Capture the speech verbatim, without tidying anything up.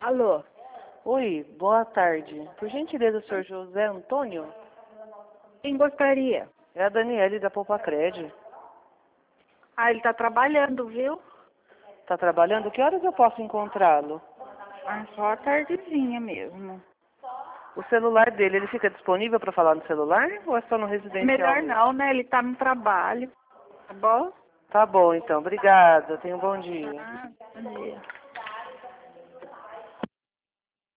Alô? Oi, boa tarde. Por gentileza, o senhor José Antônio? Quem gostaria? É a Daniele da Poupa Cred. Ah, ele tá trabalhando, viu? Tá trabalhando? Que horas eu posso encontrá-lo? Ah, só a tardezinha mesmo. O celular dele, ele fica disponível para falar no celular ou é só no residencial Melhor mesmo? não, né? Ele tá no trabalho. Tá bom? Tá bom, então. Obrigada. Tenha um bom dia. Ah, bom dia.